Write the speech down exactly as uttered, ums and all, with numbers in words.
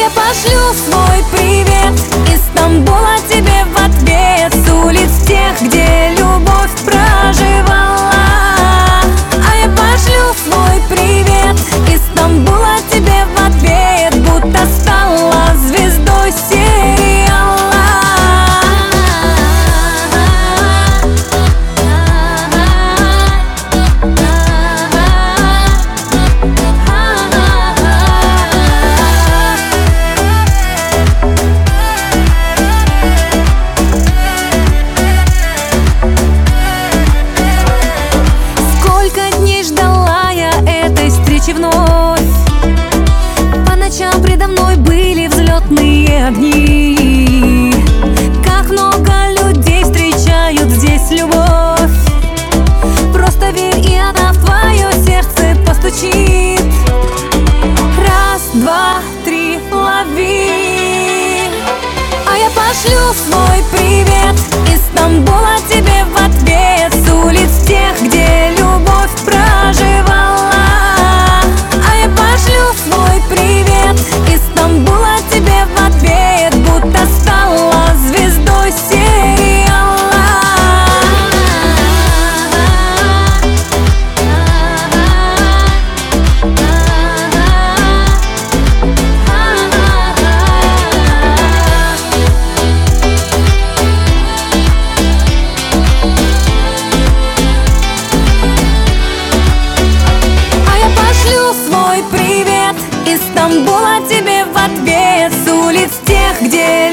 я пошлю свой привет из Стамбула тебе в ответ, с улиц тех, где любовь проживала. А я пошлю свой привет из Стамбула тебе в ответ, будто стала звездой сериала. Вновь по ночам предо мной были взлетные огни. Как много людей встречают здесь любовь. Просто верь, и она в твое сердце постучит. Раз, два, три, лови. А я пошлю свой привет из Стамбула тебе в ответ, с улиц тех, где любовь проживала. Пошлю свой привет из Стамбула тебе в ответ, будто стала звездой сериала. А я пошлю свой привет из Стамбула тебе в ответ, с улиц тех, где